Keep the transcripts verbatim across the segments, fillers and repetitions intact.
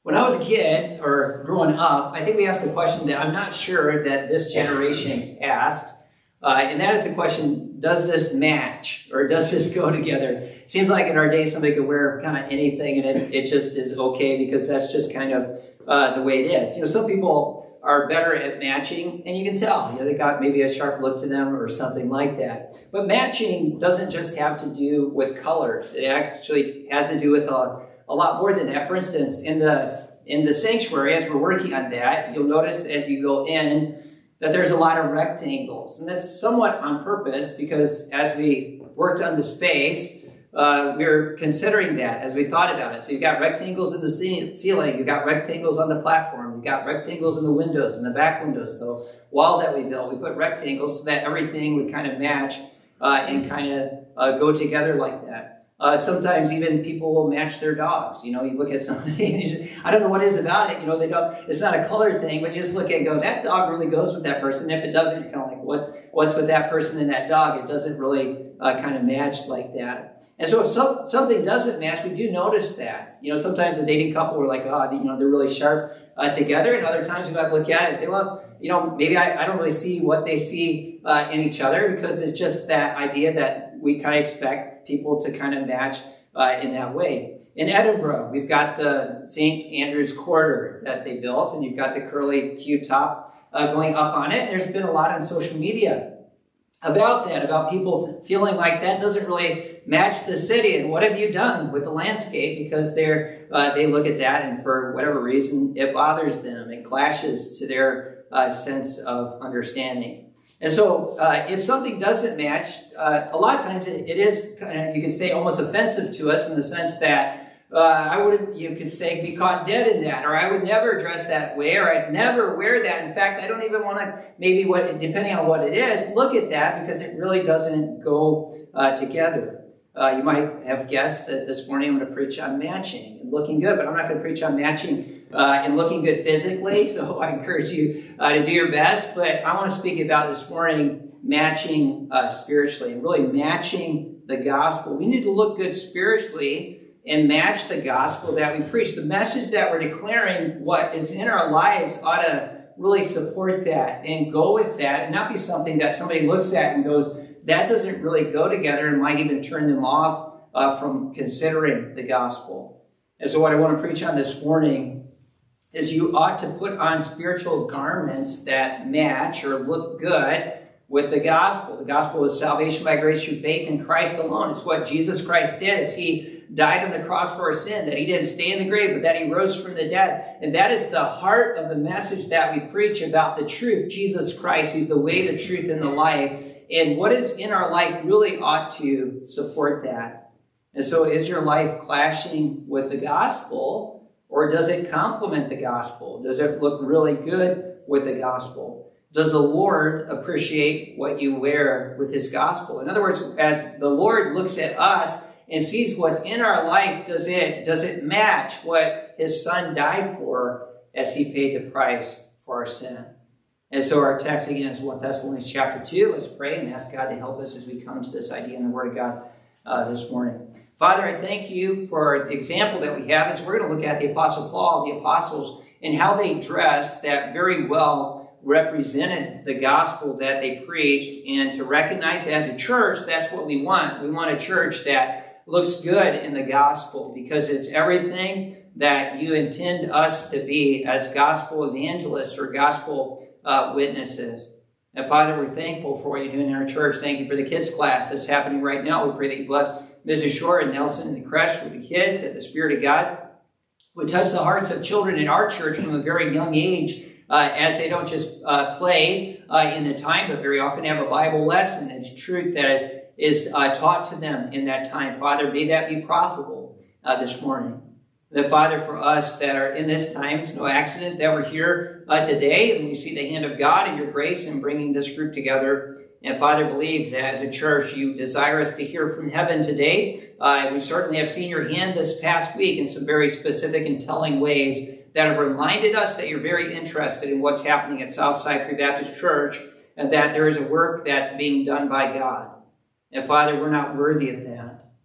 When I was a kid, or growing up, I think we asked a question that I'm not sure that this generation asks, uh, and that is the question, does this match, or does this go together? It seems like in our day somebody could wear kind of anything, and it, it just is okay, because that's just kind of uh, the way it is. You know, some people are better at matching, and you can tell, you know, they got maybe a sharp look to them or something like that. But matching doesn't just have to do with colors. It actually has to do with a A lot more than that. For instance, in the in the sanctuary, as we're working on that, you'll notice as you go in that there's a lot of rectangles. And that's somewhat on purpose, because as we worked on the space, uh, we were considering that as we thought about it. So you've got rectangles in the ceiling, you've got rectangles on the platform, you've got rectangles in the windows, in the back windows, the wall that we built. We put rectangles so that everything would kind of match uh, and kind of uh, go together like that. Uh, sometimes even people will match their dogs. You know, you look at somebody, and you just, I don't know what it is about it. You know, they don't, it's not a color thing, but you just look at it and go, that dog really goes with that person. If it doesn't, you're kind of like, what, what's with that person and that dog? It doesn't really uh, kind of match like that. And so if some, something doesn't match, we do notice that. You know, sometimes a dating couple are like, oh, you know, they're really sharp uh, together. And other times we might look at it and say, well, you know, maybe I, I don't really see what they see uh, in each other, because it's just that idea that we kind of expect people to kind of match uh, in that way. In Edinburgh, we've got the Saint Andrew's Quarter that they built, and you've got the curly Q top uh, going up on it. There's been a lot on social media about that, about people feeling like that doesn't really match the city, and what have you done with the landscape? Because they're uh, they look at that, and for whatever reason, it bothers them. It clashes to their uh, sense of understanding. And so uh, if something doesn't match, uh, a lot of times it, it is, kind of, you could say, almost offensive to us, in the sense that uh, I would, you could say, be caught dead in that, or I would never dress that way, or I'd never wear that. In fact, I don't even want to, maybe what, depending on what it is, look at that, because it really doesn't go uh, together. Uh, you might have guessed that this morning I'm going to preach on matching and looking good, but I'm not going to preach on matching Uh, and looking good physically, though I encourage you uh, to do your best. But I want to speak about this morning matching uh, spiritually, and really matching the gospel. We need to look good spiritually and match the gospel that we preach. The message that we're declaring, what is in our lives, ought to really support that and go with that, and not be something that somebody looks at and goes, that doesn't really go together, and might even turn them off uh, from considering the gospel. And so what I want to preach on this morning is you ought to put on spiritual garments that match or look good with the gospel. The gospel is salvation by grace through faith in Christ alone. It's what Jesus Christ did, as he died on the cross for our sin, that he didn't stay in the grave, but that he rose from the dead. And that is the heart of the message that we preach about the truth. Jesus Christ, he's the way, the truth, and the life. And what is in our life really ought to support that. And so is your life clashing with the gospel? Or does it complement the gospel? Does it look really good with the gospel? Does the Lord appreciate what you wear with his gospel? In other words, as the Lord looks at us and sees what's in our life, does it, does it match what his son died for as he paid the price for our sin? And so our text again is First Thessalonians chapter two. Let's pray and ask God to help us as we come to this idea in the Word of God uh, this morning. Father, I thank you for the example that we have, as we're going to look at the Apostle Paul, the apostles, and how they dressed that very well represented the gospel that they preached. And to recognize as a church, that's what we want. We want a church that looks good in the gospel, because it's everything that you intend us to be as gospel evangelists or gospel uh, witnesses. And Father, we're thankful for what you're doing in our church. Thank you for the kids class that's happening right now. We pray that you bless Missus Shore and Nelson and the creche with the kids, that the Spirit of God would touch the hearts of children in our church from a very young age, uh, as they don't just uh, play uh, in the time, but very often have a Bible lesson. It's truth that is, is uh, taught to them in that time. Father, may that be profitable uh, this morning. That, Father, for us that are in this time, it's no accident that we're here uh, today, and we see the hand of God and your grace in bringing this group together. And Father, believe that as a church, you desire us to hear from heaven today. Uh, we certainly have seen your hand this past week in some very specific and telling ways that have reminded us that you're very interested in what's happening at Southside Free Baptist Church, and that there is a work that's being done by God. And Father, we're not worthy of that.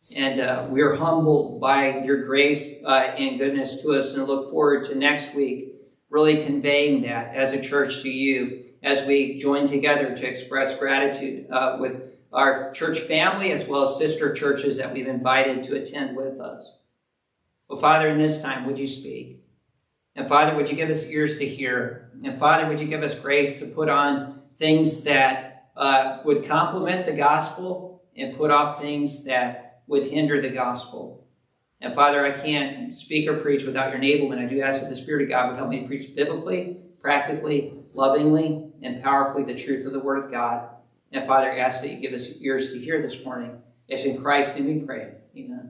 And uh, we are humbled by your grace uh, and goodness to us, and look forward to next week really conveying that as a church to you as we join together to express gratitude uh, with our church family as well as sister churches that we've invited to attend with us. Well, Father, in this time, would you speak? And Father, would you give us ears to hear? And Father, would you give us grace to put on things that uh, would complement the gospel and put off things that would hinder the gospel. And Father, I can't speak or preach without your enablement. I do ask that the Spirit of God would help me to preach biblically, practically, lovingly, and powerfully the truth of the Word of God. And Father, I ask that you give us ears to hear this morning. It's in Christ's name we pray. Amen.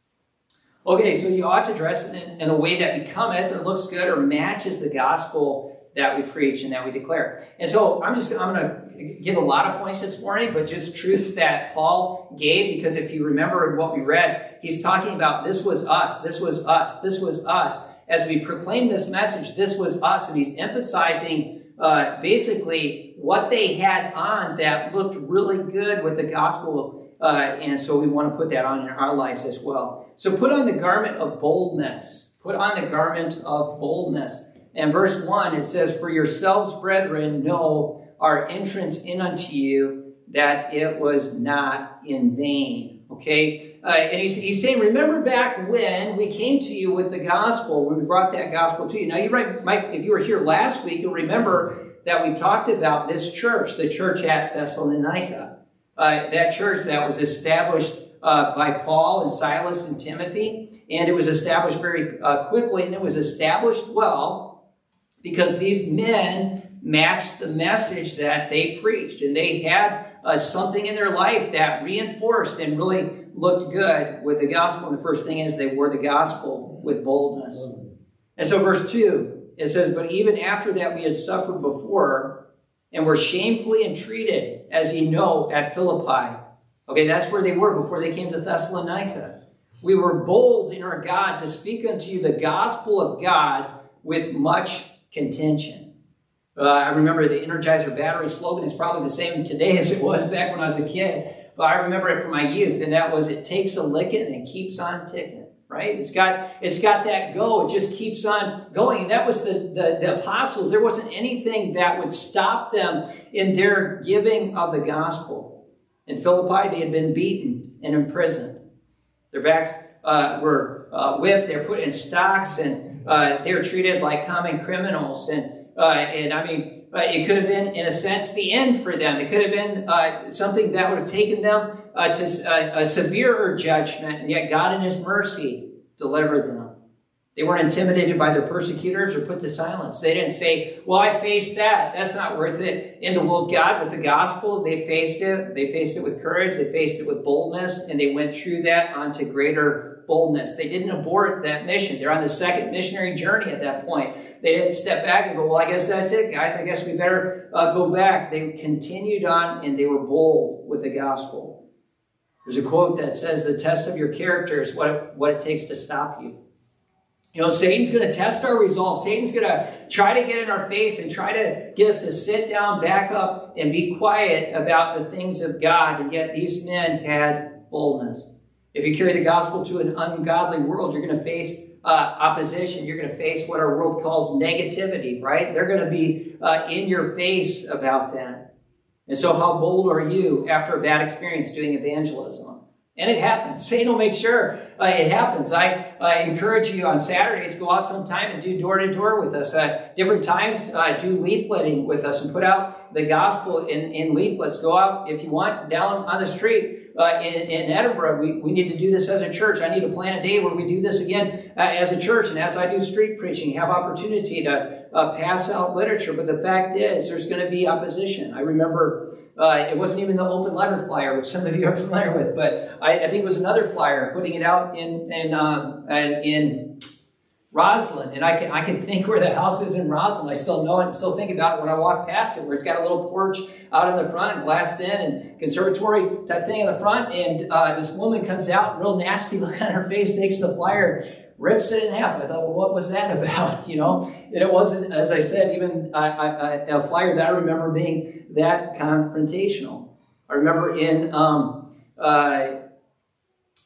Okay, so you ought to dress in, in a way that becometh or looks good or matches the gospel that we preach and that we declare. And so I'm just I'm going to give a lot of points this morning, but just truths that Paul gave, because if you remember what we read, he's talking about this was us, this was us, this was us. As we proclaim this message, this was us, and he's emphasizing uh, basically what they had on that looked really good with the gospel, uh, and so we want to put that on in our lives as well. So put on the garment of boldness. Put on the garment of boldness. And verse one, it says, "For yourselves, brethren, know our entrance in unto you, that it was not in vain." Okay? Uh, and he's, he's saying, remember back when we came to you with the gospel, when we brought that gospel to you. Now, you might, if you were here last week, you'll remember that we talked about this church, the church at Thessalonica. Uh, that church that was established uh, by Paul and Silas and Timothy. And it was established very uh, quickly, and it was established well, because these men matched the message that they preached. And they had uh, something in their life that reinforced and really looked good with the gospel. And the first thing is they wore the gospel with boldness. And so verse two, it says, "But even after that we had suffered before, and were shamefully entreated, as ye know, at Philippi." Okay, that's where they were before they came to Thessalonica. "We were bold in our God to speak unto you the gospel of God with much contention." Uh, I remember the Energizer battery slogan is probably the same today as it was back when I was a kid. But I remember it from my youth, and that was, it takes a licking and it keeps on ticking, right? It's got, it's got that go. It just keeps on going. And that was the, the, the apostles. There wasn't anything that would stop them in their giving of the gospel. In Philippi, they had been beaten and imprisoned. Their backs uh, were uh, whipped. They were put in stocks, and Uh, they were treated like common criminals. And, uh, and I mean, uh, it could have been, in a sense, the end for them. It could have been uh, something that would have taken them uh, to uh, a severer judgment, and yet God in his mercy delivered them. They weren't intimidated by their persecutors or put to silence. They didn't say, well, I faced that. That's not worth it. In the will of God, with the gospel, they faced it. They faced it with courage. They faced it with boldness, and they went through that onto greater boldness. They didn't abort that mission. They're on the second missionary journey at that point. They didn't step back and go, well, I guess that's it, guys. I guess we better uh, go back. They continued on, and they were bold with the gospel. There's a quote that says, "The test of your character is what it, what it takes to stop you." You know, Satan's going to test our resolve. Satan's going to try to get in our face and try to get us to sit down, back up, and be quiet about the things of God. And yet these men had boldness. If you carry the gospel to an ungodly world, you're going to face uh, opposition. You're going to face what our world calls negativity, right? They're going to be uh, in your face about that. And so how bold are you after a bad experience doing evangelism? And it happens. Satan will make sure uh, it happens. I uh, encourage you on Saturdays, go out sometime and do door-to-door with us. Uh, different times, uh, do leafleting with us and put out the gospel in, in leaflets. Go out, if you want, down on the street. Uh, in, in Edinburgh, we, we need to do this as a church. I need to plan a day where we do this again uh, as a church. And as I do street preaching, have opportunity to uh, pass out literature. But the fact is, there's going to be opposition. I remember uh, it wasn't even the open letter flyer, which some of you are familiar with, but I, I think it was another flyer putting it out in in um, in Roslyn. And I can I can think where the house is in Roslyn. I still know it and still think about it when I walk past it, where it's got a little porch out in the front, glassed in, and conservatory type thing in the front. And uh, this woman comes out, real nasty look on her face, takes the flyer, rips it in half. I thought, well, what was that about? You know, and it wasn't, as I said, even a, a, a flyer that I remember being that confrontational. I remember in um, uh,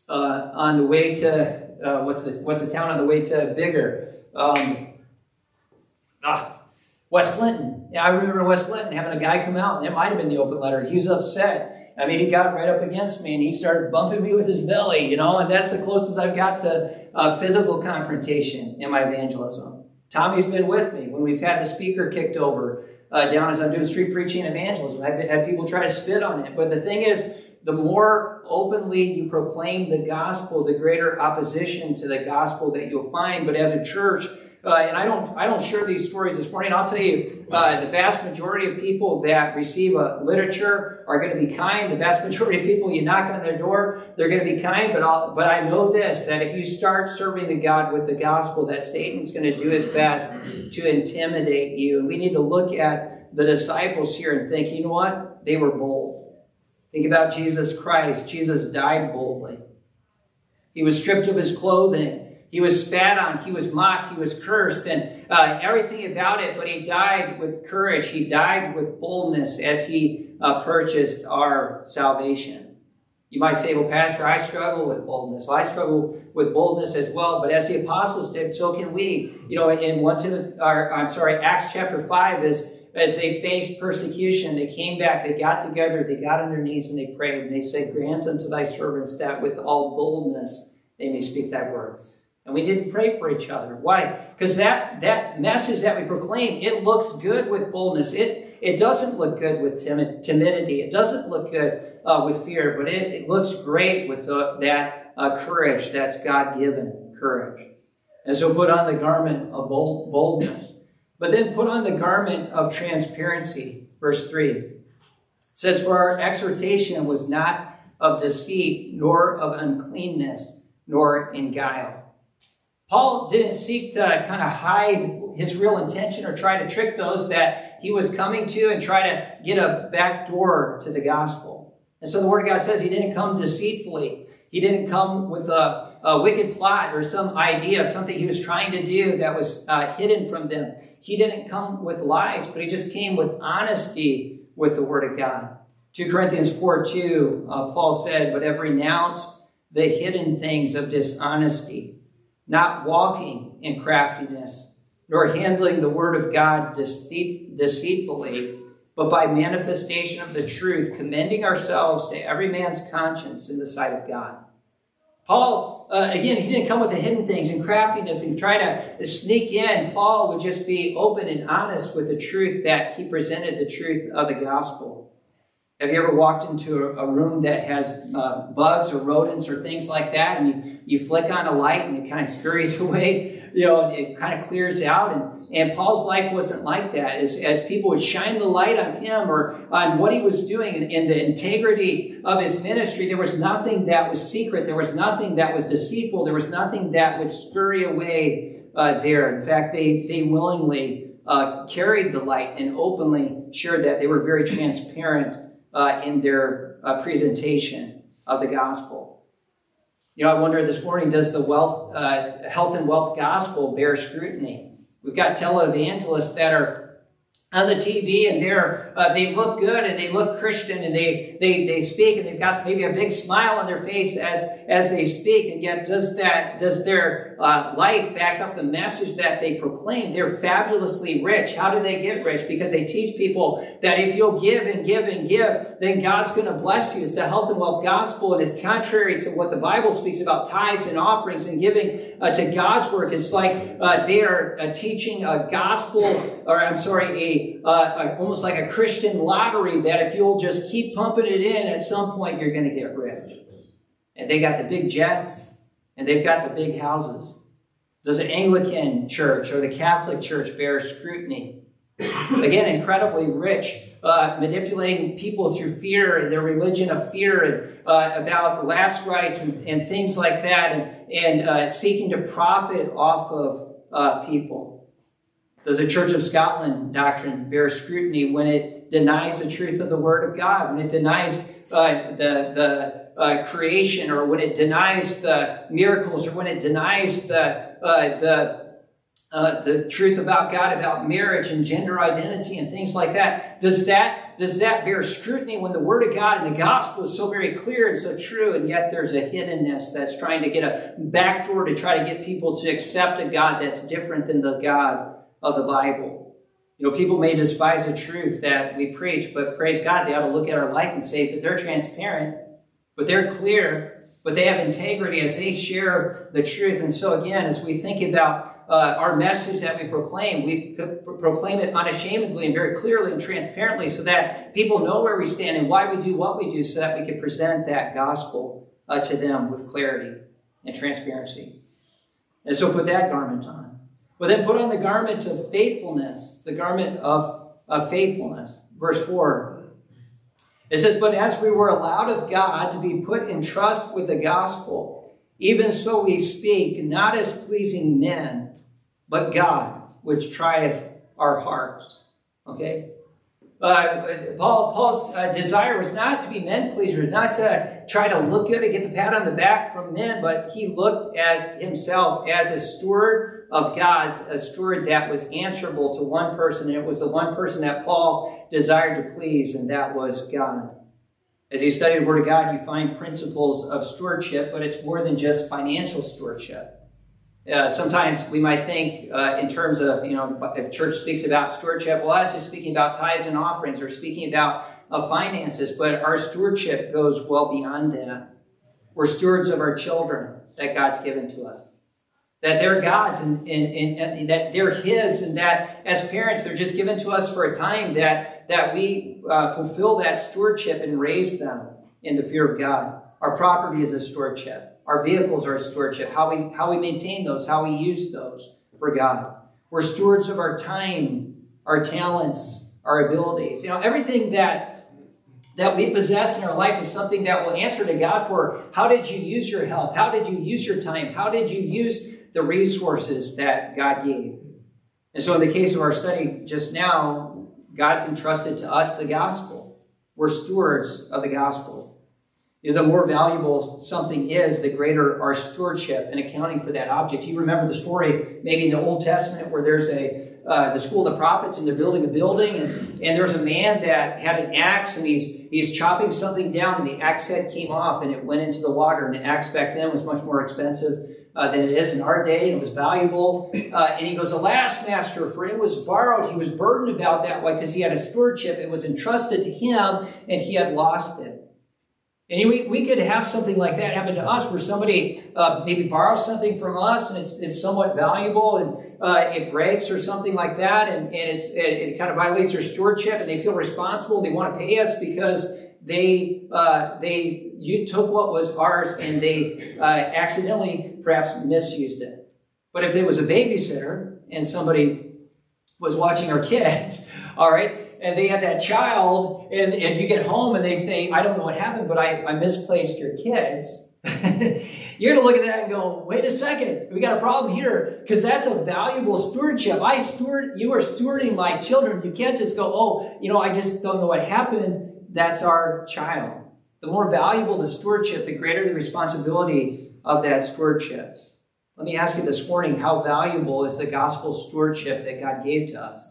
uh, on the way to, uh, what's the what's the town on the way to Bigger? Um, ah, West Linton. Yeah, I remember West Linton having a guy come out, and it might have been the open letter. He was upset. I mean, he got right up against me, and he started bumping me with his belly, you know, and that's the closest I've got to uh, physical confrontation in my evangelism. Tommy's been with me when we've had the speaker kicked over uh, down as I'm doing street preaching evangelism. I've had people try to spit on it. But the thing is, the more openly you proclaim the gospel, the greater opposition to the gospel that you'll find. But as a church, uh, and I don't, I don't share these stories this morning. I'll tell you, uh, the vast majority of people that receive a literature are going to be kind. The vast majority of people, you knock on their door, they're going to be kind. But I'll, but I know this, that if you start serving the God with the gospel, that Satan's going to do his best to intimidate you. And we need to look at the disciples here and think, you know what? They were bold. Think about Jesus Christ. Jesus died boldly. He was stripped of his clothing. He was spat on. He was mocked. He was cursed, and uh, everything about it. But he died with courage. He died with boldness as he uh, purchased our salvation. You might say, well, Pastor, I struggle with boldness. Well, I struggle with boldness as well. But as the apostles did, so can we. You know, in one Timothy, or I'm sorry, Acts chapter five is, as they faced persecution, they came back, they got together, they got on their knees, and they prayed. And they said, grant unto thy servants that with all boldness they may speak thy word. And we didn't pray for each other. Why? Because that, that message that we proclaim, it looks good with boldness. It, it doesn't look good with timid, timidity. It doesn't look good uh, with fear, but it, it looks great with the, that uh, courage that's God-given courage. And so put on the garment of bold, boldness. But then put on the garment of transparency. Verse three. It says, for our exhortation was not of deceit, nor of uncleanness, nor in guile. Paul didn't seek to kind of hide his real intention or try to trick those that he was coming to and try to get a back door to the gospel. And so the Word of God says he didn't come deceitfully. He didn't come with a, a wicked plot or some idea of something he was trying to do that was uh, hidden from them. He didn't come with lies, but he just came with honesty with the Word of God. Second Corinthians four two, uh, Paul said, but have renounced the hidden things of dishonesty, not walking in craftiness, nor handling the word of God deceit, deceitfully, but by manifestation of the truth, commending ourselves to every man's conscience in the sight of God. Paul, uh, again, he didn't come with the hidden things and craftiness and try to sneak in. Paul would just be open and honest with the truth that he presented, the truth of the gospel. Have you ever walked into a, a room that has uh, bugs or rodents or things like that, and you, you flick on a light and it kind of scurries away, you know, and it kind of clears out? And, and Paul's life wasn't like that. As, as people would shine the light on him or on what he was doing and, and the integrity of his ministry, there was nothing that was secret. There was nothing that was deceitful. There was nothing that would scurry away uh, there. In fact, they, they willingly uh, carried the light and openly shared that. They were very transparent Uh, in their uh, presentation of the gospel. You know, I wonder this morning, does the wealth, uh, health and wealth gospel bear scrutiny? We've got televangelists that are on the T V and they're, uh, they look good and they look Christian and they, they, they speak and they've got maybe a big smile on their face as, as they speak. And yet does that, does their uh, life back up the message that they proclaim? They're fabulously rich. How do they get rich? Because they teach people that if you'll give and give and give, then God's going to bless you. It's the health and wealth gospel, and it's contrary to what the Bible speaks about tithes and offerings and giving uh, to God's work. It's like uh, they are uh, teaching a gospel, or I'm sorry, a Uh, almost like a Christian lottery, that if you'll just keep pumping it in, at some point you're going to get rich. And they got the big jets, and they've got the big houses. Does the Anglican church or the Catholic church bear scrutiny? Again, incredibly rich, uh, manipulating people through fear and their religion of fear, and uh, about last rites and, and things like that, and, and uh, seeking to profit off of uh, people. Does the Church of Scotland doctrine bear scrutiny when it denies the truth of the Word of God, when it denies uh, the, the uh, creation, or when it denies the miracles, or when it denies the, uh, the uh, the truth about God, about marriage and gender identity and things like that, does that, does that bear scrutiny when the Word of God and the gospel is so very clear and so true, and yet there's a hiddenness that's trying to get a backdoor to try to get people to accept a God that's different than the God of the Bible? You know, people may despise the truth that we preach, but praise God, they ought to look at our life and say that they're transparent, but they're clear, but they have integrity as they share the truth. And so again, as we think about uh, our message that we proclaim, we proclaim it unashamedly and very clearly and transparently so that people know where we stand and why we do what we do, so that we can present that gospel uh, to them with clarity and transparency. And so put that garment on. But then put on the garment of faithfulness, the garment of, of faithfulness. Verse four. It says, but as we were allowed of God to be put in trust with the gospel, even so we speak, not as pleasing men, but God, which trieth our hearts. Okay? Uh, Paul, Paul's uh, desire was not to be men pleasers, not to try to look good and get the pat on the back from men, but he looked as himself as a steward of God, a steward that was answerable to one person, and it was the one person that Paul desired to please, and that was God. As you study the Word of God, you find principles of stewardship, but it's more than just financial stewardship. Uh, sometimes we might think uh, in terms of, you know, if church speaks about stewardship, well, that's just speaking about tithes and offerings or speaking about uh, finances, but our stewardship goes well beyond that. We're stewards of our children that God's given to us. That they're God's and, and, and, and that they're His, and that as parents, they're just given to us for a time, that, that we uh, fulfill that stewardship and raise them in the fear of God. Our property is a stewardship. Our vehicles are a stewardship. How we, how we maintain those, how we use those for God. We're stewards of our time, our talents, our abilities. You know, everything that, that we possess in our life is something that will answer to God for. How did you use your health? How did you use your time? How did you use the resources that God gave? And so in the case of our study just now, God's entrusted to us the gospel. We're stewards of the gospel. You know, the more valuable something is, the greater our stewardship and accounting for that object. You remember the story maybe in the Old Testament where there's a uh, the school of the prophets, and they're building a building, and, and there's a man that had an axe, and he's he's chopping something down, and the axe head came off and it went into the water. And the axe back then was much more expensive uh, than it is in our day, and it was valuable. Uh, and he goes, alas, master, for it was borrowed. He was burdened about that way because he had a stewardship. It was entrusted to him, and he had lost it. And we, we could have something like that happen to us, where somebody uh, maybe borrows something from us, and it's, it's somewhat valuable, and uh, it breaks or something like that, and, and it's, it, it kind of violates their stewardship, and they feel responsible. They want to pay us because they uh, they you took what was ours, and they uh, accidentally perhaps misused it. But if it was a babysitter and somebody was watching our kids, all right, and they had that child, and, and you get home and they say, I don't know what happened, but I, I misplaced your kids. You're going to look at that and go, wait a second, we got a problem here, because that's a valuable stewardship. I steward, you are stewarding my children. You can't just go, oh, you know, I just don't know what happened. That's our child. The more valuable the stewardship, the greater the responsibility of that stewardship. Let me ask you this morning, how valuable is the gospel stewardship that God gave to us?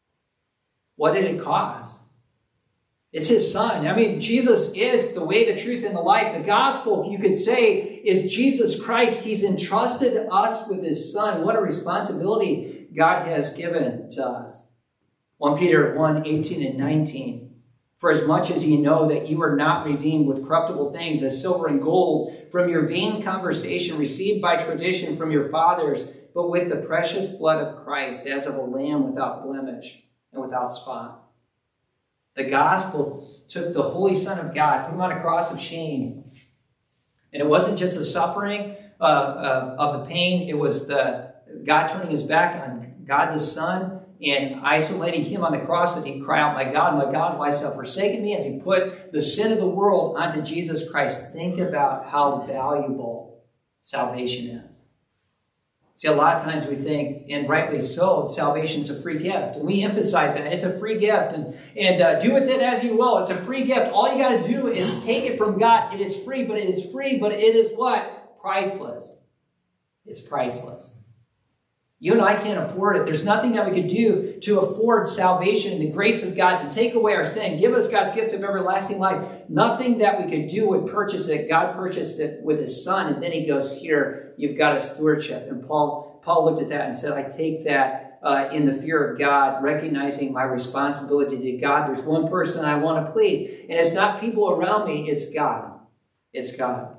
What did it cost? It's His Son. I mean, Jesus is the way, the truth, and the life. The gospel, you could say, is Jesus Christ. He's entrusted us with His Son. What a responsibility God has given to us. First Peter one, eighteen and nineteen. For as much as ye know that you are not redeemed with corruptible things as silver and gold from your vain conversation received by tradition from your fathers, but with the precious blood of Christ as of a lamb without blemish and without spot. The gospel took the Holy Son of God, put Him on a cross of shame. And it wasn't just the suffering uh, of, of the pain. It was the God turning His back on God the Son and isolating Him on the cross, that He'd cry out, my God, my God, why hast thou forsaken me? As He put the sin of the world onto Jesus Christ. Think about how valuable salvation is. See, a lot of times we think, and rightly so, salvation's a free gift. And we emphasize that. It's a free gift. And, and uh, do with it as you will. It's a free gift. All you got to do is take it from God. It is free, but it is free, but it is what? Priceless. It's priceless. You and I can't afford it. There's nothing that we could do to afford salvation and the grace of God to take away our sin, give us God's gift of everlasting life. Nothing that we could do would purchase it. God purchased it with his son. And then he goes, here, you've got a stewardship. And Paul, Paul looked at that and said, I take that uh, in the fear of God, recognizing my responsibility to God. There's one person I want to please. And it's not people around me. It's God. It's God.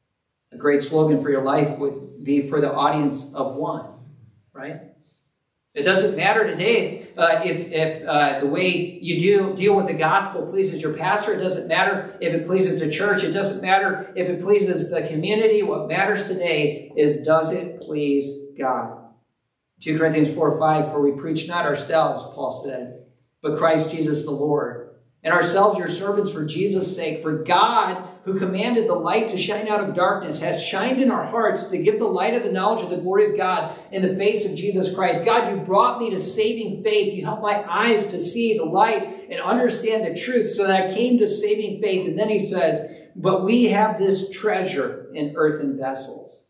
A great slogan for your life would be for the audience of one. Right? It doesn't matter today uh, if, if uh, the way you do deal with the gospel pleases your pastor. It doesn't matter if it pleases the church. It doesn't matter if it pleases the community. What matters today is, does it please God? Second Corinthians four five, for we preach not ourselves, Paul said, but Christ Jesus the Lord. And ourselves your servants for Jesus' sake. For God, who commanded the light to shine out of darkness, has shined in our hearts to give the light of the knowledge of the glory of God in the face of Jesus Christ. God, you brought me to saving faith. You helped my eyes to see the light and understand the truth so that I came to saving faith. And then he says, but we have this treasure in earthen vessels,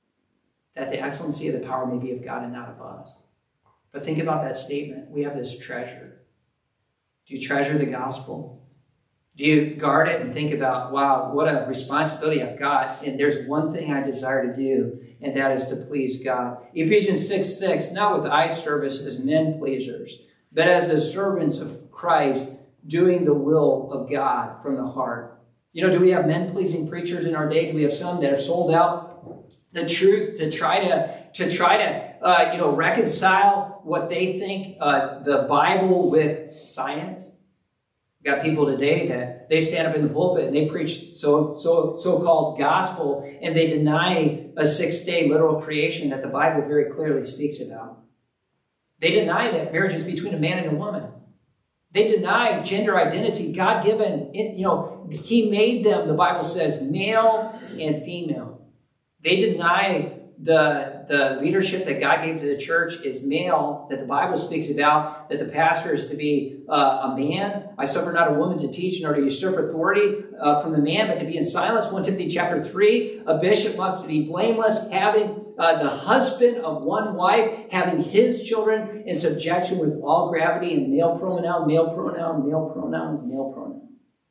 that the excellency of the power may be of God and not of us. But think about that statement. We have this treasure. Do you treasure the gospel? Do you guard it and think about, wow, what a responsibility I've got, and there's one thing I desire to do, and that is to please God. Ephesians six six, not with eye service as men pleasers, but as the servants of Christ, doing the will of God from the heart. You know, do we have men-pleasing preachers in our day? Do we have some that have sold out the truth to try to, to try to, uh, you know, reconcile what they think uh, the Bible with science? We've got people today that they stand up in the pulpit and they preach so, so, so-called gospel, and they deny a six-day literal creation that the Bible very clearly speaks about. They deny that marriage is between a man and a woman. They deny gender identity, God-given. You know, he made them, the Bible says, male and female. They deny the, the leadership that God gave to the church is male, that the Bible speaks about, that the pastor is to be uh, a man. I suffer not a woman to teach nor to usurp authority uh, from the man, but to be in silence. First Timothy chapter three, a bishop must be blameless, having uh, the husband of one wife, having his children in subjection with all gravity, and male pronoun, male pronoun, male pronoun, male pronoun.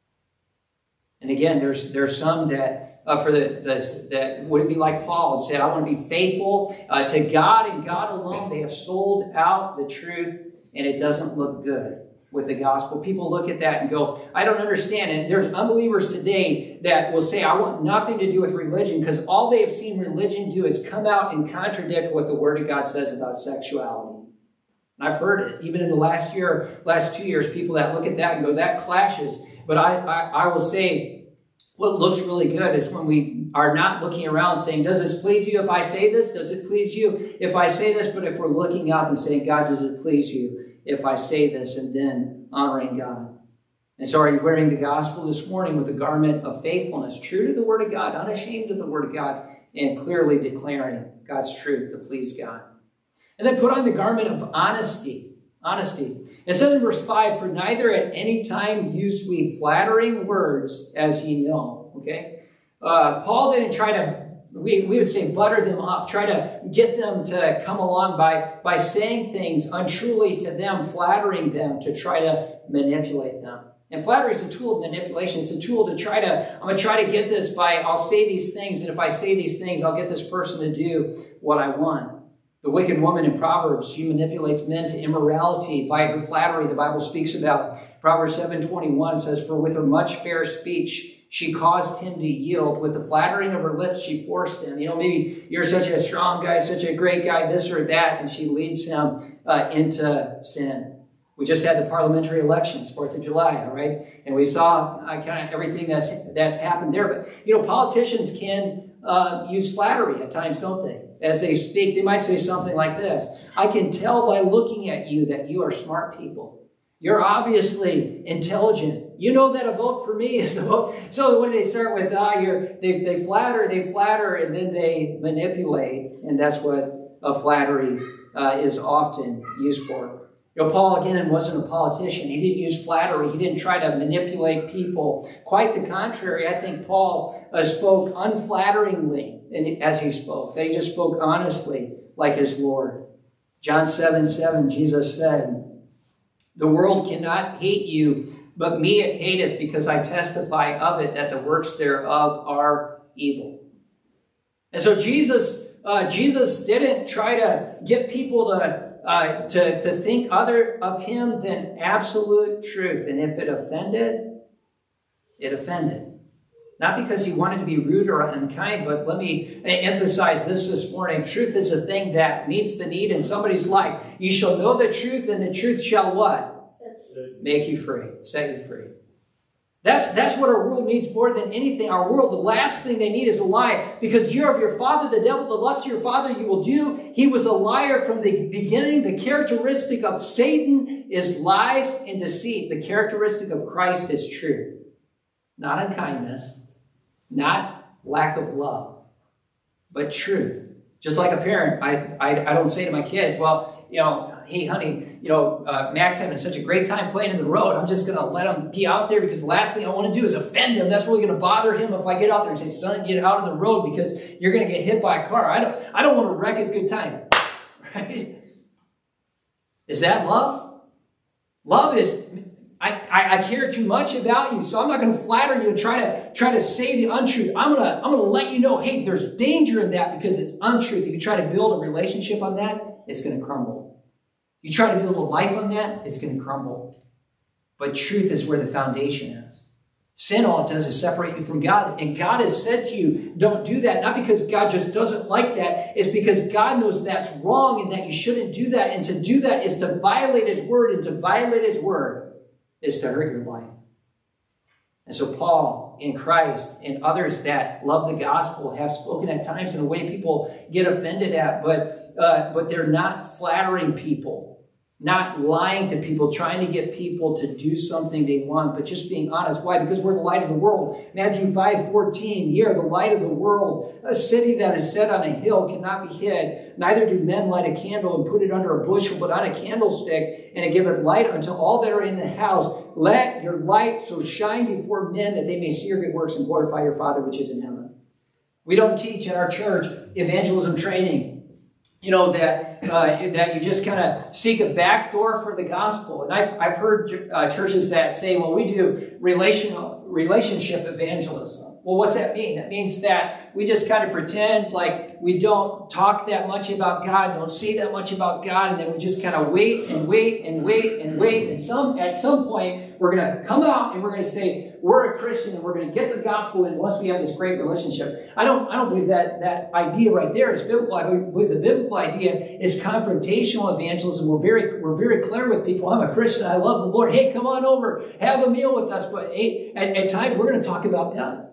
And again, there's there's some that Uh, for the, the that wouldn't be like Paul and said, I want to be faithful uh, to God and God alone. They have sold out the truth, and it doesn't look good with the gospel. People look at that and go, I don't understand. And there's unbelievers today that will say, I want nothing to do with religion, because all they have seen religion do is come out and contradict what the Word of God says about sexuality. And I've heard it. Even in the last year, last two years, people that look at that and go, that clashes. But I, I, I will say, what looks really good is when we are not looking around saying, does this please you if I say this? Does it please you if I say this? But if we're looking up and saying, God, does it please you if I say this? And then honoring God. And so are you wearing the gospel this morning with the garment of faithfulness, true to the Word of God, unashamed of the Word of God, and clearly declaring God's truth to please God? And then put on the garment of honesty. Honesty. It says in verse five, for neither at any time used we flattering words, as ye know. Okay? Uh, Paul didn't try to, we, we would say, butter them up, try to get them to come along by, by saying things untruly to them, flattering them to try to manipulate them. And flattery is a tool of manipulation. It's a tool to try to, I'm going to try to get this by, I'll say these things, and if I say these things, I'll get this person to do what I want. The wicked woman in Proverbs, she manipulates men to immorality by her flattery. The Bible speaks about Proverbs seven twenty-one says, for with her much fair speech, she caused him to yield. With the flattering of her lips, she forced him. You know, maybe you're such a strong guy, such a great guy, this or that, and she leads him uh, into sin. We just had the parliamentary elections, fourth of July, all right? And we saw uh, kind of everything that's, that's happened there. But, you know, politicians can uh, use flattery at times, don't they? As they speak, they might say something like this. I can tell by looking at you that you are smart people. You're obviously intelligent. You know that a vote for me is a vote. So what do they start with? Ah, you're, they, they flatter, they flatter, and then they manipulate. And that's what a flattery uh, is often used for. You know, Paul, again, wasn't a politician. He didn't use flattery. He didn't try to manipulate people. Quite the contrary. I think Paul uh, spoke unflatteringly as he spoke. That he just spoke honestly like his Lord. John seven seven, Jesus said, the world cannot hate you, but me it hateth, because I testify of it that the works thereof are evil. And so Jesus, uh, Jesus didn't try to get people to, uh, to, to think other of him than absolute truth. And if it offended, it offended. Not because he wanted to be rude or unkind, but let me emphasize this this morning. Truth is a thing that meets the need in somebody's life. You shall know the truth, and the truth shall what? Make you free. Set you free. That's, that's what our world needs more than anything. Our world, the last thing they need is a lie. Because you're of your father, the devil, the lust of your father you will do. He was a liar from the beginning. The characteristic of Satan is lies and deceit. The characteristic of Christ is truth. Not unkindness. Not lack of love, but truth. Just like a parent, I, I, I don't say to my kids, well, you know, hey, honey, you know, uh, Mac's having such a great time playing in the road. I'm just going to let him be out there because the last thing I want to do is offend him. That's really going to bother him if I get out there and say, son, get out of the road because you're going to get hit by a car. I don't, I don't want to wreck his good time. Right? Is that love? Love is... I, I, I care too much about you, so I'm not going to flatter you and try to try to say the untruth. I'm gonna I'm gonna let you know, hey, there's danger in that because it's untruth. If you try to build a relationship on that, it's going to crumble. You try to build a life on that, it's going to crumble. But truth is where the foundation is. Sin, all it does is separate you from God. And God has said to you, don't do that. Not because God just doesn't like that. It's because God knows that's wrong and that you shouldn't do that. And to do that is to violate his word. And to violate his word is to hurt your life. And so Paul and Christ and others that love the gospel have spoken at times in a way people get offended at, but uh, but they're not flattering people, not lying to people, trying to get people to do something they want, but just being honest. Why? Because we're the light of the world. Matthew five fourteen, ye are the light of the world. A city that is set on a hill cannot be hid. Neither do men light a candle and put it under a bushel, but on a candlestick, and it giveth light unto all that are in the house. Let your light so shine before men that they may see your good works and glorify your Father which is in heaven. We don't teach in our church evangelism training, you know, that uh, that you just kind of seek a back door for the gospel. And I've, I've heard uh, churches that say, well, we do relational relationship evangelism. Well, what's that mean? That means that we just kind of pretend like we don't talk that much about God, don't say that much about God, and then we just kind of wait and wait and wait and wait. And some at some point, we're going to come out and we're going to say, we're a Christian and we're going to get the gospel in once we have this great relationship. I don't, I don't believe that that idea right there is biblical. I believe the biblical idea is confrontational evangelism. We're very, we're very clear with people. I'm a Christian. I love the Lord. Hey, come on over. Have a meal with us. But hey, at, at times, we're going to talk about God.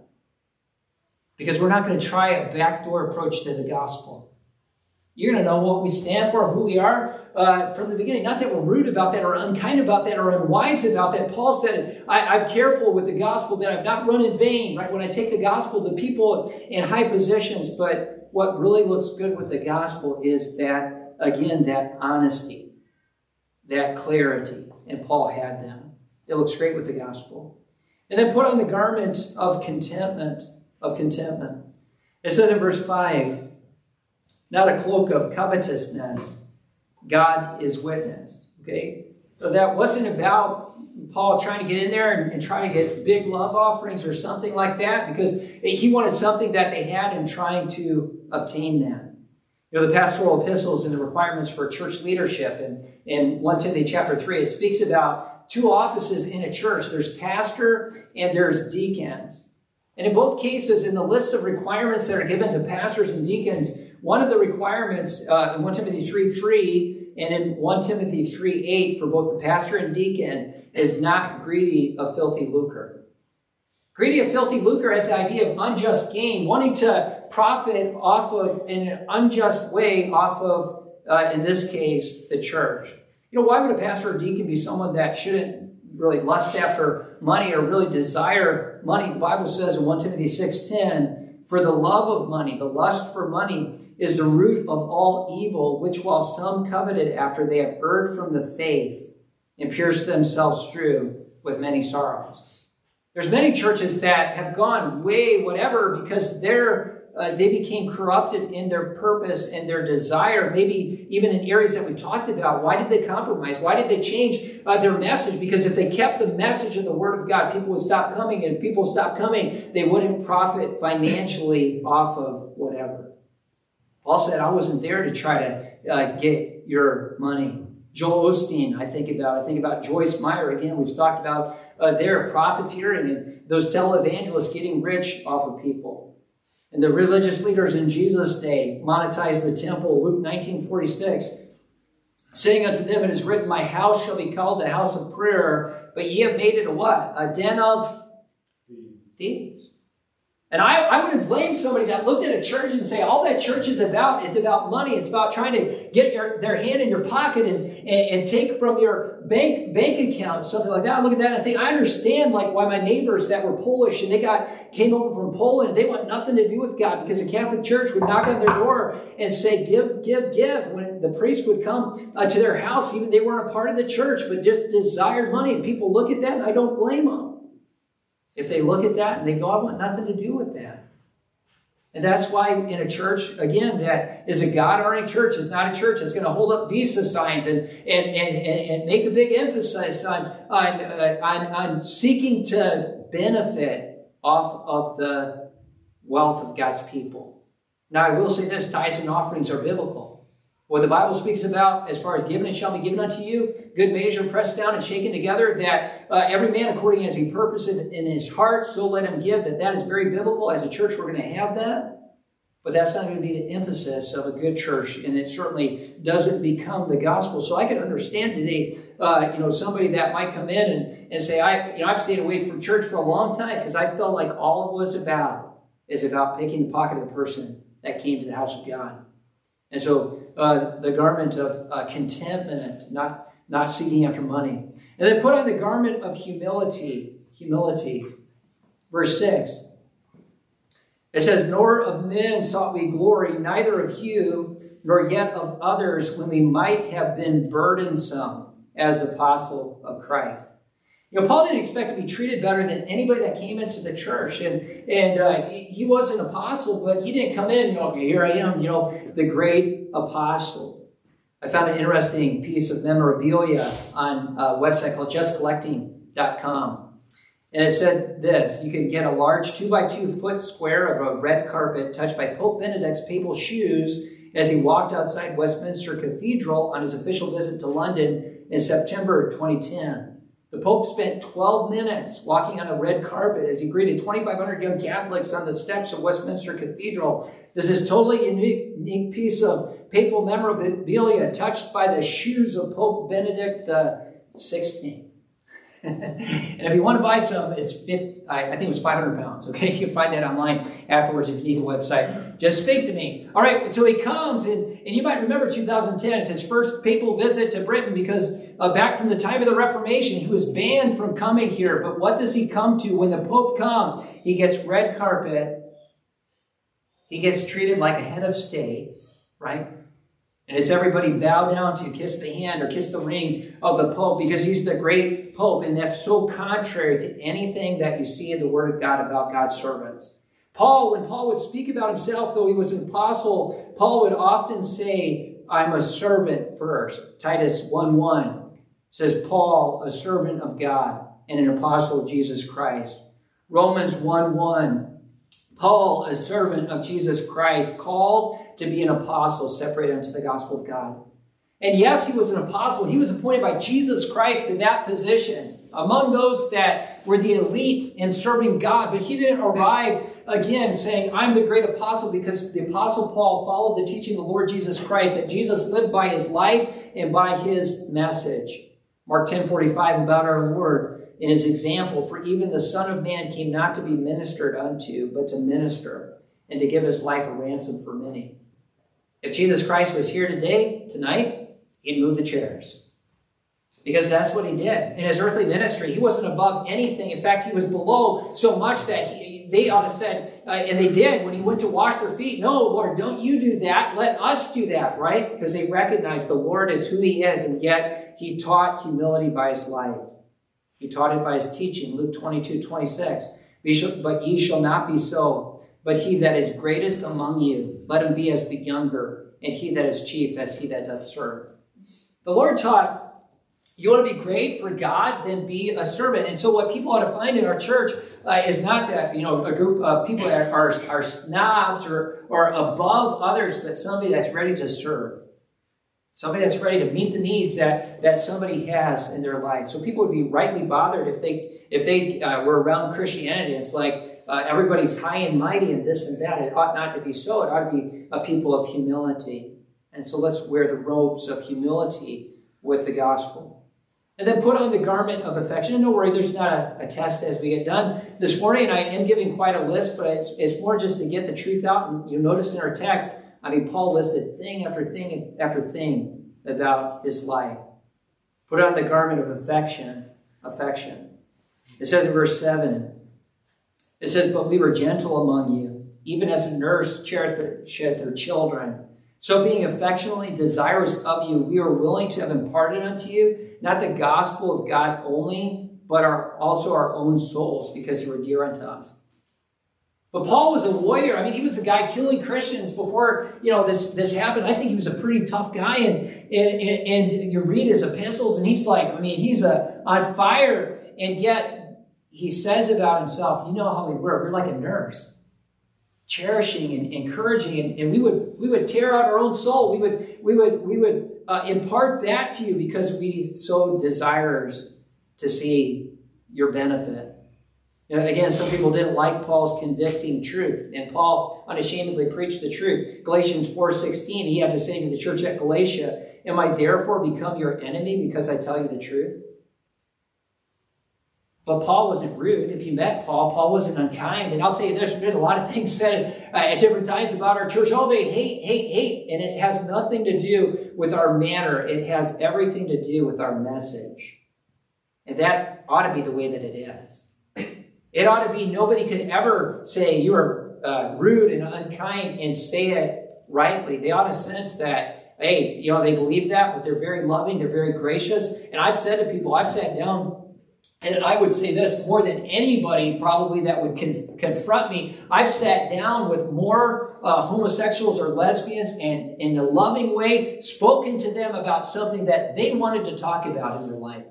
Because we're not going to try a backdoor approach to the gospel. You're going to know what we stand for, who we are uh, from the beginning. Not that we're rude about that or unkind about that or unwise about that. Paul said, I, I'm careful with the gospel that I've not run in vain, right? When I take the gospel to people in high positions. But what really looks good with the gospel is that, again, that honesty, that clarity. And Paul had them. It looks great with the gospel. And then put on the garment of contentment. Of contentment. It said in verse five, not a cloak of covetousness. God is witness. Okay? So that wasn't about Paul trying to get in there and, and trying to get big love offerings or something like that, because he wanted something that they had and trying to obtain that. You know, the pastoral epistles and the requirements for church leadership, and in First Timothy chapter three, it speaks about two offices in a church. There's pastor and there's deacons. And in both cases, in the list of requirements that are given to pastors and deacons, one of the requirements uh, in First Timothy three three and in First Timothy three eight for both the pastor and deacon is not greedy of filthy lucre. Greedy of filthy lucre has the idea of unjust gain, wanting to profit off of, in an unjust way, off of, uh, in this case, the church. You know, why would a pastor or deacon be someone that shouldn't really lust after money or really desire money? The Bible says in First Timothy six ten, for the love of money, the lust for money, is the root of all evil, which while some coveted after, they have erred from the faith and pierced themselves through with many sorrows. There's many churches that have gone way whatever because they're uh, they became corrupted in their purpose and their desire, maybe even in areas that we talked about. Why did they compromise? Why did they change uh, their message? Because if they kept the message of the Word of God, people would stop coming, and if people stopped coming, they wouldn't profit financially off of whatever. Paul said, I wasn't there to try to uh, get your money. Joel Osteen, I think about. I think about Joyce Meyer. Again, we've talked about uh, their profiteering and those televangelists getting rich off of people. And the religious leaders in Jesus' day monetized the temple. Luke nineteen forty-six, saying unto them, it is written, my house shall be called the house of prayer, but ye have made it a what? A den of thieves. And I, I wouldn't blame somebody that looked at a church and say, all that church is about is about money. It's about trying to get your, their hand in your pocket and, and, and take from your bank bank account, something like that. I look at that and I think, I understand like why my neighbors that were Polish and they got came over from Poland and they want nothing to do with God, because the Catholic Church would knock on their door and say, give, give, give. When the priest would come uh, to their house, even they weren't a part of the church, but just desired money. And people look at that and I don't blame them. If they look at that and they go, I want nothing to do with that. And that's why in a church, again, that is a God-honoring church. It's not a church that's going to hold up Visa signs and, and, and, and make a big emphasis on, on, uh, on, on seeking to benefit off of the wealth of God's people. Now, I will say this, tithes and offerings are biblical. What the Bible speaks about as far as giving, it shall be given unto you, good measure, pressed down and shaken together, that uh, every man according as he purposeth in his heart, so let him give, that that is very biblical. As a church, we're going to have that. But that's not going to be the emphasis of a good church, and it certainly doesn't become the gospel. So I can understand today, uh, you know, somebody that might come in and, and say, I, you know, I've stayed away from church for a long time because I felt like all it was about is about picking the pocket of the person that came to the house of God. And so uh, the garment of uh, contentment, not, not seeking after money. And then put on the garment of humility. Humility. Verse six. It says, nor of men sought we glory, neither of you, nor yet of others, when we might have been burdensome as apostle of Christ. You know, Paul didn't expect to be treated better than anybody that came into the church. And, and uh, he was an apostle, but he didn't come in, you know, here I am, you know, the great apostle. I found an interesting piece of memorabilia on a website called just collecting dot com. And it said this, you can get a large two by two foot square of a red carpet touched by Pope Benedict's papal shoes as he walked outside Westminster Cathedral on his official visit to London in September twenty ten. The Pope spent twelve minutes walking on a red carpet as he greeted twenty-five hundred young Catholics on the steps of Westminster Cathedral. This is a totally unique, unique piece of papal memorabilia touched by the shoes of Pope Benedict the sixteenth. And if you want to buy some, it's fifty, I think it was five hundred pounds. Okay, you can find that online afterwards if you need the website. Just speak to me. All right, so he comes, and, and you might remember two thousand ten. It's his first papal visit to Britain because uh, back from the time of the Reformation, he was banned from coming here. But what does he come to when the Pope comes? He gets red carpet. He gets treated like a head of state, right? And it's everybody bow down to kiss the hand or kiss the ring of the Pope because he's the great Pope. And that's so contrary to anything that you see in the Word of God about God's servants. Paul, when Paul would speak about himself, though he was an apostle, Paul would often say, I'm a servant first. Titus one one says, Paul, a servant of God and an apostle of Jesus Christ. Romans one one, Paul, a servant of Jesus Christ, called to be an apostle separated unto the gospel of God. And yes, he was an apostle. He was appointed by Jesus Christ to that position among those that were the elite in serving God. But he didn't arrive again saying, I'm the great apostle, because the apostle Paul followed the teaching of the Lord Jesus Christ, that Jesus lived by his life and by his message. Mark ten forty-five about our Lord in his example, for even the Son of Man came not to be ministered unto, but to minister and to give his life a ransom for many. If Jesus Christ was here today, tonight, he'd move the chairs. Because that's what he did. In his earthly ministry, he wasn't above anything. In fact, he was below so much that he, they ought to have said, uh, and they did, when he went to wash their feet, no, Lord, don't you do that. Let us do that, right? Because they recognized the Lord is who he is, and yet he taught humility by his life. He taught it by his teaching, Luke twenty-two twenty-six. But ye shall not be so. But he that is greatest among you, let him be as the younger, and he that is chief as he that doth serve. The Lord taught, you want to be great for God, then be a servant. And so what people ought to find in our church uh, is not that, you know, a group of people that are, are snobs or, or above others, but somebody that's ready to serve. Somebody that's ready to meet the needs that, that somebody has in their life. So people would be rightly bothered if they, if they uh, were around Christianity. It's like uh, everybody's high and mighty and this and that. It ought not to be so. It ought to be a people of humility. And so let's wear the robes of humility with the gospel. And then put on the garment of affection. And don't worry, there's not a, a test as we get done this morning. And I am giving quite a list, but it's, it's more just to get the truth out. And you'll notice in our text, I mean, Paul listed thing after thing after thing about his life. Put on the garment of affection. Affection. It says in verse seven, it says, but we were gentle among you, even as a nurse shed their children. So being affectionately desirous of you, we are willing to have imparted unto you, not the gospel of God only, but our, also our own souls, because you were dear unto us. But Paul was a warrior. I mean, he was the guy killing Christians before, you know, this, this happened. I think he was a pretty tough guy. And, and, and you read his epistles, and he's like, I mean, he's a, on fire. And yet he says about himself, you know how we were. We're like a nurse. Cherishing and encouraging, and, and we would we would tear out our own soul. We would we would we would uh, impart that to you because we so desires to see your benefit. And again, some people didn't like Paul's convicting truth, and Paul unashamedly preached the truth. Galatians four sixteen, he had to say to the church at Galatia, "Am I therefore become your enemy because I tell you the truth?" But Paul wasn't rude. If you met Paul, Paul wasn't unkind. And I'll tell you, there's been a lot of things said uh, at different times about our church. Oh, they hate, hate, hate. And it has nothing to do with our manner. It has everything to do with our message. And that ought to be the way that it is. It ought to be nobody could ever say you are uh, rude and unkind and say it rightly. They ought to sense that, hey, you know, they believe that, but they're very loving. They're very gracious. And I've said to people, I've sat down, and I would say this, more than anybody probably that would con- confront me, I've sat down with more uh, homosexuals or lesbians and in a loving way spoken to them about something that they wanted to talk about in their life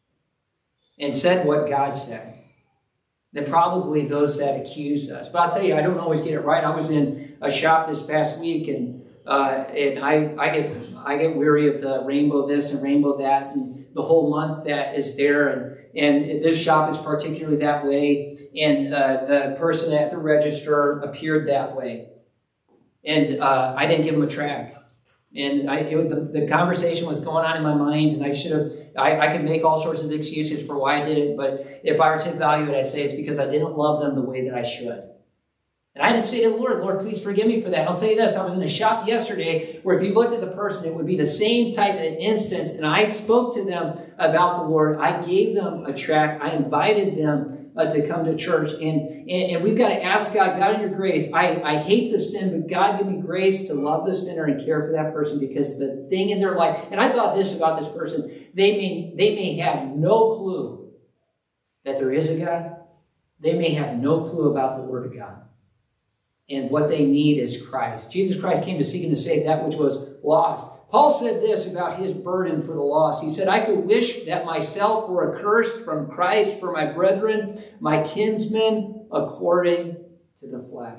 and said what God said than probably those that accused us. But I'll tell you, I don't always get it right. I was in a shop this past week, and uh, and I, I get I get weary of the rainbow this and rainbow that, and the whole month that is there, and And this shop is particularly that way. And uh, the person at the register appeared that way. And uh, I didn't give him a track. And I, it was, the, the conversation was going on in my mind. And I should have, I, I could make all sorts of excuses for why I did it. But if I were to value it, I'd say it's because I didn't love them the way that I should. And I had to say to the Lord, Lord, please forgive me for that. And I'll tell you this, I was in a shop yesterday where if you looked at the person, it would be the same type of instance. And I spoke to them about the Lord. I gave them a tract. I invited them uh, to come to church. And, and, and we've got to ask God, God in your grace, I, I hate the sin, but God give me grace to love the sinner and care for that person because the thing in their life, and I thought this about this person, they may, they may have no clue that there is a God. They may have no clue about the Word of God. And what they need is Christ. Jesus Christ came to seek and to save that which was lost. Paul said this about his burden for the lost. He said, I could wish that myself were accursed from Christ for my brethren, my kinsmen, according to the flesh.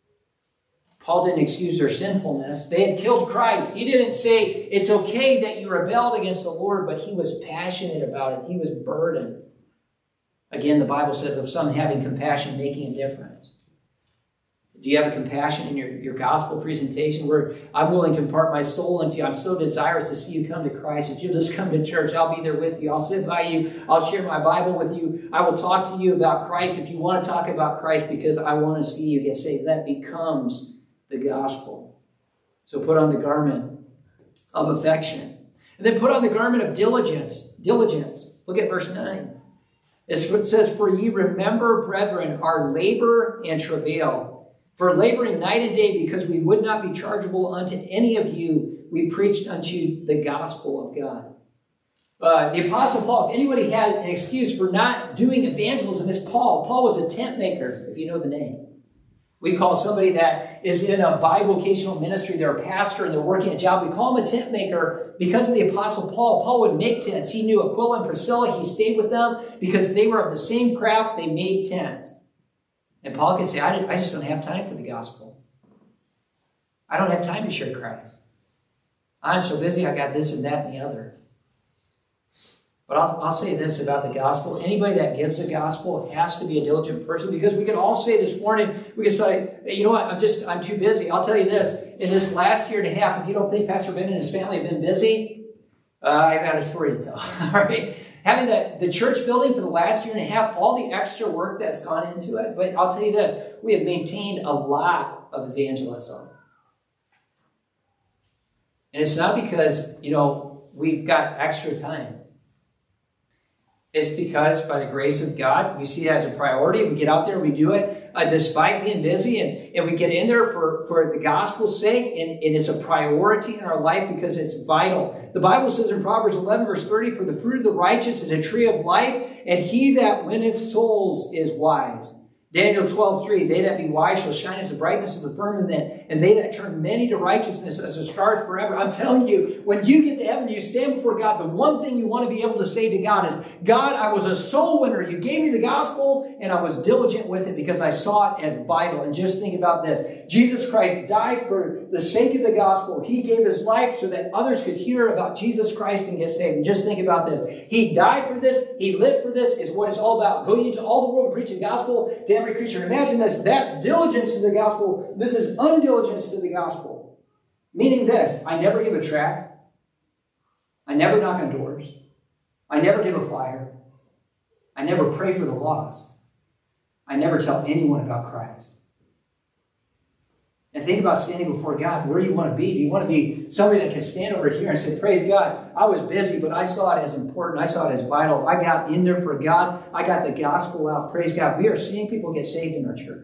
Paul didn't excuse their sinfulness. They had killed Christ. He didn't say, it's okay that you rebelled against the Lord, but he was passionate about it. He was burdened. Again, the Bible says of some having compassion, making a difference. Do you have a compassion in your, your gospel presentation where I'm willing to impart my soul into you? I'm so desirous to see you come to Christ. If you'll just come to church, I'll be there with you. I'll sit by you. I'll share my Bible with you. I will talk to you about Christ if you want to talk about Christ because I want to see you get saved. That becomes the gospel. So put on the garment of affection. And then put on the garment of diligence. Diligence. Look at verse nine. It says, for ye remember, brethren, our labor and travail. For laboring night and day, because we would not be chargeable unto any of you, we preached unto you the gospel of God. Uh, the Apostle Paul, if anybody had an excuse for not doing evangelism, it's Paul. Paul was a tent maker, if you know the name. We call somebody that is in a bivocational ministry, they're a pastor and they're working a job, we call them a tent maker because of the Apostle Paul. Paul would make tents. He knew Aquila and Priscilla. He stayed with them because they were of the same craft. They made tents. And Paul could say, I, I just don't have time for the gospel. I don't have time to share Christ. I'm so busy, I got this and that and the other. But I'll, I'll say this about the gospel. Anybody that gives the gospel has to be a diligent person, because we can all say this morning, we can say, hey, you know what, I'm just, I'm too busy. I'll tell you this, in this last year and a half, if you don't think Pastor Ben and his family have been busy, uh, I've got a story to tell. All right? Having the, the church building for the last year and a half, all the extra work that's gone into it. But I'll tell you this, we have maintained a lot of evangelism. And it's not because, you know, we've got extra time. It's because by the grace of God, we see it as a priority. We get out there, we do it uh, despite being busy, and, and we get in there for, for the gospel's sake, and, and it's a priority in our life because it's vital. The Bible says in Proverbs eleven, verse thirty, for the fruit of the righteous is a tree of life, and he that winneth souls is wise. Daniel twelve, three, they that be wise shall shine as the brightness of the firmament, and they that turn many to righteousness as the stars forever. I'm telling you, when you get to heaven, you stand before God, the one thing you want to be able to say to God is, God, I was a soul winner. You gave me the gospel, and I was diligent with it because I saw it as vital. And just think about this. Jesus Christ died for the sake of the gospel. He gave his life so that others could hear about Jesus Christ and get saved. And just think about this. He died for this. He lived for this, is what it's all about. Going into all the world and preaching the gospel to every creature. Imagine this. That's diligence to the gospel. This is undiligence to the gospel. Meaning this, I never give a tract. I never knock on doors. I never give a flyer. I never pray for the lost. I never tell anyone about Christ. And think about standing before God. Where do you want to be? Do you want to be somebody that can stand over here and say, praise God, I was busy, but I saw it as important. I saw it as vital. I got in there for God. I got the gospel out. Praise God. We are seeing people get saved in our church.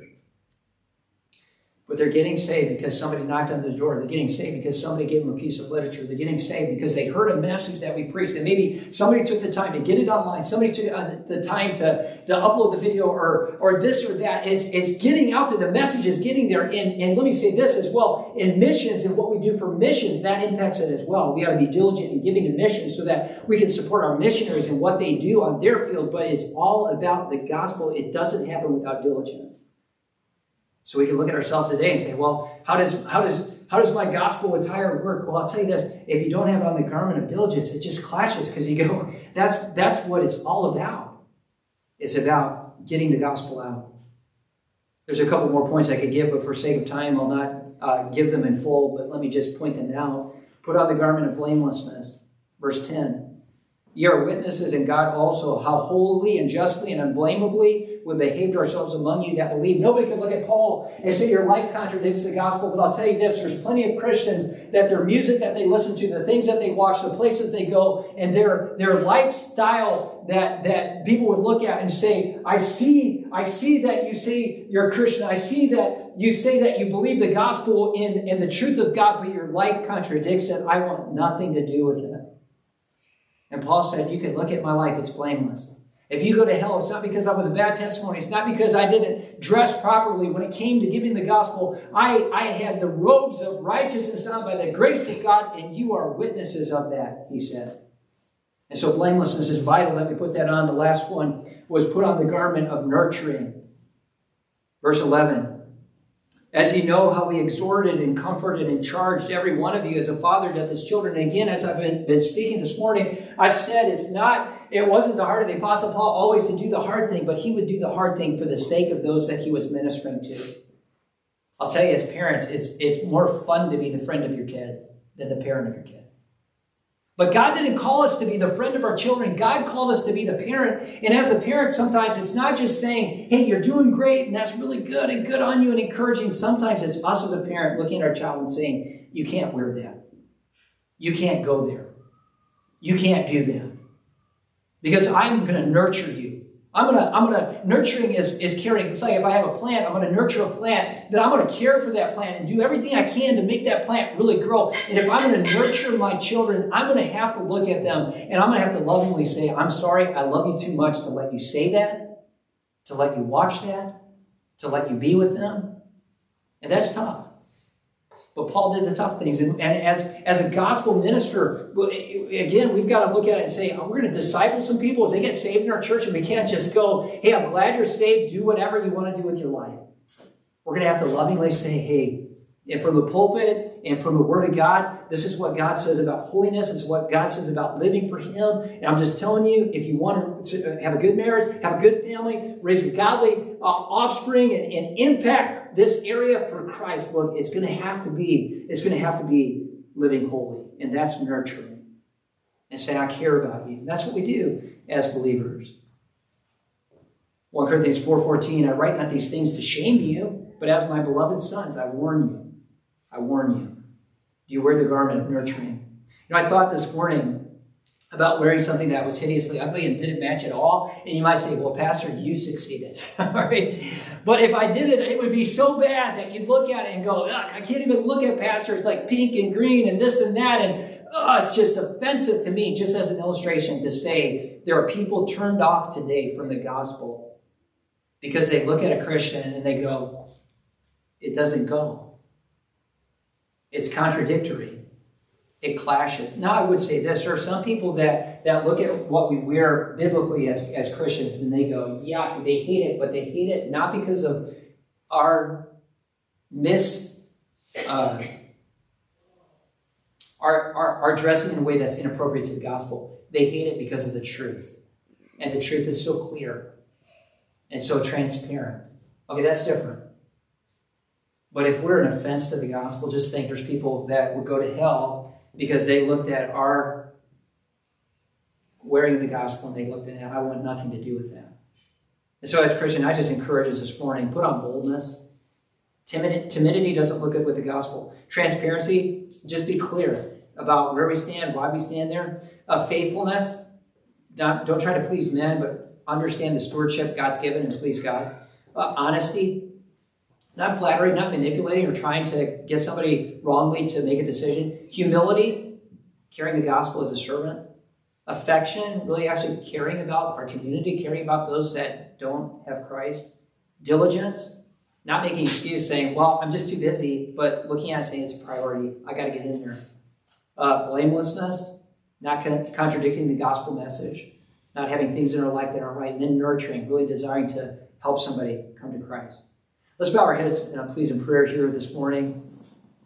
But they're getting saved because somebody knocked on the door. They're getting saved because somebody gave them a piece of literature. They're getting saved because they heard a message that we preached. And maybe somebody took the time to get it online. Somebody took the time to, to upload the video or, or this or that. It's, it's getting out there. The message is getting there. And, and let me say this as well. In missions and what we do for missions, that impacts it as well. We got to be diligent in giving to missions so that we can support our missionaries and what they do on their field. But it's all about the gospel. It doesn't happen without diligence. So we can look at ourselves today and say, well, how does how does how does my gospel attire work? Well, I'll tell you this: if you don't have on the garment of diligence, it just clashes because you go, that's that's what it's all about. It's about getting the gospel out. There's a couple more points I could give, but for sake of time, I'll not uh, give them in full. But let me just point them out. Put on the garment of blamelessness. Verse ten. Ye are witnesses, and God also, how holily and justly and unblameably we behaved ourselves among you that believe. Nobody can look at Paul and say your life contradicts the gospel, but I'll tell you this, there's plenty of Christians that their music that they listen to, the things that they watch, the places they go, and their, their lifestyle that, that people would look at and say, I see, I see that you say you're a Christian. I see that you say that you believe the gospel in, in the truth of God, but your life contradicts it. I want nothing to do with it. And Paul said, you can look at my life, it's blameless. If you go to hell, it's not because I was a bad testimony. It's not because I didn't dress properly. When it came to giving the gospel, I, I had the robes of righteousness on by the grace of God, and you are witnesses of that, he said. And so blamelessness is vital that we put that on. The last one was put on the garment of nurturing. Verse eleven. As you know how we exhorted and comforted and charged every one of you as a father doth his children. And again, as I've been, been speaking this morning, I've said it's not, it wasn't the heart of the Apostle Paul always to do the hard thing, but he would do the hard thing for the sake of those that he was ministering to. I'll tell you, as parents, it's, it's more fun to be the friend of your kids than the parent of your kid. But God didn't call us to be the friend of our children. God called us to be the parent. And as a parent, sometimes it's not just saying, hey, you're doing great, and that's really good, and good on you, and encouraging. Sometimes it's us as a parent looking at our child and saying, you can't wear that. You can't go there. You can't do that. Because I'm going to nurture you. I'm going to, I'm going to, nurturing is, is caring. It's like if I have a plant, I'm going to nurture a plant, then I'm going to care for that plant and do everything I can to make that plant really grow. And if I'm going to nurture my children, I'm going to have to look at them and I'm going to have to lovingly say, I'm sorry, I love you too much to let you say that, to let you watch that, to let you be with them. And that's tough. But Paul did the tough things. And, and as, as a gospel minister, again, we've got to look at it and say, oh, we're going to disciple some people as they get saved in our church. And we can't just go, hey, I'm glad you're saved. Do whatever you want to do with your life. We're going to have to lovingly say, hey, and from the pulpit and from the Word of God, this is what God says about holiness. It's what God says about living for Him. And I'm just telling you, if you want to have a good marriage, have a good family, raise a godly uh, offspring, and, and impact this area for Christ, look, it's going to have to be, it's going to have to be living holy. And that's nurturing. And say, I care about you. And that's what we do as believers. First Corinthians four fourteen, I write not these things to shame you, but as my beloved sons, I warn you. I warn you. Do you wear the garment of nurturing? You know, I thought this morning about wearing something that was hideously ugly and didn't match at all. And you might say, well, Pastor, you succeeded. All right? But if I did it, it would be so bad that you'd look at it and go, ugh, I can't even look at Pastor. It's like pink and green and this and that. And oh, it's just offensive to me, just as an illustration, to say there are people turned off today from the gospel because they look at a Christian and they go, it doesn't go. It's contradictory. It clashes. Now, I would say this. There are some people that, that look at what we wear biblically as, as Christians and they go, yeah, they hate it, but they hate it not because of our mis... Uh, our, our, our dressing in a way that's inappropriate to the gospel. They hate it because of the truth. And the truth is so clear and so transparent. Okay, that's different. But if we're an offense to the gospel, just think there's people that would go to hell because they looked at our wearing the gospel and they looked at it, I want nothing to do with that. And so as Christian, I just encourage us this morning, put on boldness. Timid, timidity doesn't look good with the gospel. Transparency, just be clear about where we stand, why we stand there. Uh, faithfulness, don't, don't try to please men, but understand the stewardship God's given and please God. Uh, honesty, not flattery, not manipulating or trying to get somebody wrongly to make a decision. Humility, carrying the gospel as a servant. Affection, really actually caring about our community, caring about those that don't have Christ. Diligence, not making excuse saying, well, I'm just too busy, but looking at it saying it's a priority. I got to get in there. Uh, blamelessness, not con- contradicting the gospel message, not having things in our life that aren't right, and then nurturing, really desiring to help somebody come to Christ. Let's bow our heads, uh, please, in prayer here this morning.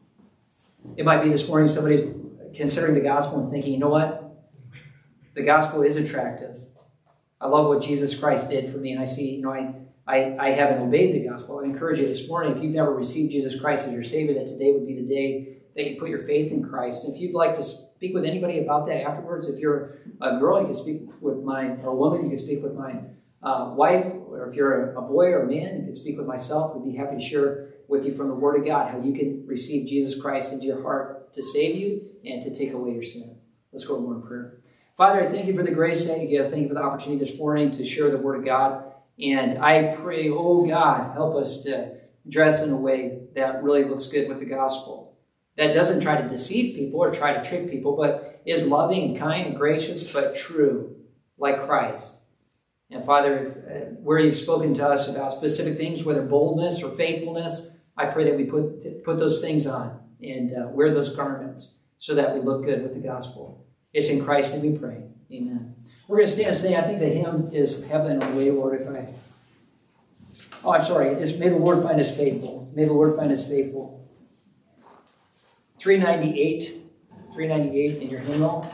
It might be this morning somebody's considering the gospel and thinking, you know what? The gospel is attractive. I love what Jesus Christ did for me, and I see, you know, I, I, I haven't obeyed the gospel. I encourage you this morning, if you've never received Jesus Christ as your Savior, that today would be the day that you put your faith in Christ. And if you'd like to speak with anybody about that afterwards, if you're a girl, you can speak with mine, or a woman, you can speak with mine. Uh, wife, or if you're a, a boy or a man, you can speak with myself. We'd be happy to share with you from the Word of God how you can receive Jesus Christ into your heart to save you and to take away your sin. Let's go to more in prayer. Father, I thank you for the grace that you give. Thank you for the opportunity this morning to share the Word of God. And I pray, oh God, help us to dress in a way that really looks good with the gospel. That doesn't try to deceive people or try to trick people, but is loving and kind and gracious, but true, like Christ. And Father, where you've spoken to us about specific things, whether boldness or faithfulness, I pray that we put, put those things on and uh, wear those garments so that we look good with the gospel. It's in Christ's name we pray. Amen. We're going to stand and sing. I think the hymn is Heaven and Away, Lord, if I... Oh, I'm sorry. It's May the Lord find us faithful. May the Lord find us faithful. three ninety-eight. three ninety-eight in your hymnal.